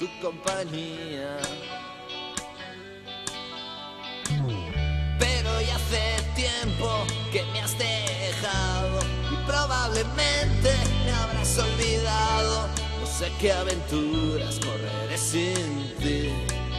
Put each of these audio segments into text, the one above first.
tu compañía. Pero ya hace tiempo que me has dejado y probablemente me habrás olvidado. No sé qué aventuras correré sin ti.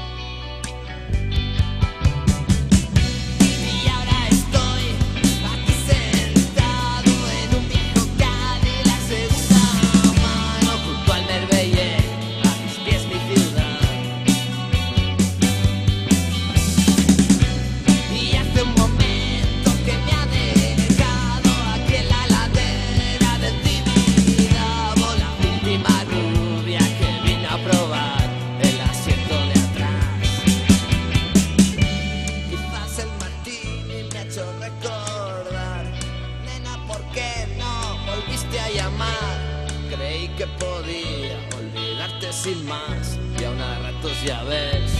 Creí que podía olvidarte sin más y aún a ratos ya ves.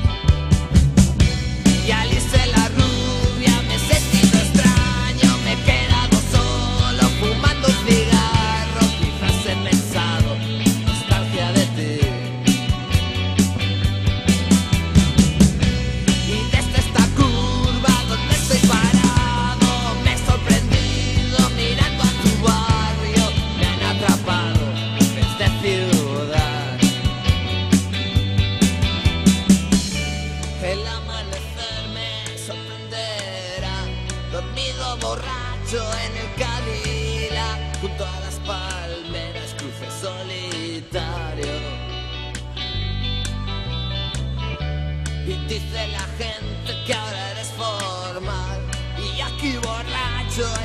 Y Alice la rubia, me he sentido extraño, me he quedado solo fumando un cigarro. Quizás he pensado nostalgia de ti. Y desde esta curva donde estoy parado me he sorprendido mirando a tu barrio. Me han atrapado desde ciudad. El amanecer me sorprenderá, dormido borracho en el Cadillac, junto a las palmeras cruce solitario. Y dice la gente que ahora eres formal, y aquí borracho